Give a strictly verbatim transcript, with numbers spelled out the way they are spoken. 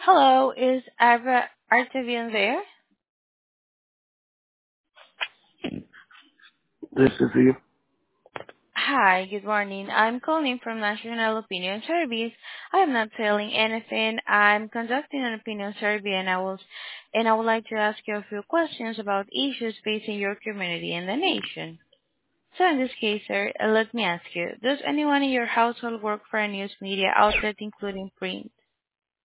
Hello, is Ava Artavian there? This is you. Hi, good morning. I'm calling from National Opinion Service. I'm not selling anything. I'm conducting an opinion survey and I will and I would like to ask you a few questions about issues facing your community and the nation. So in this case, sir, uh, let me ask you, does anyone in your household work for a news media outlet including print?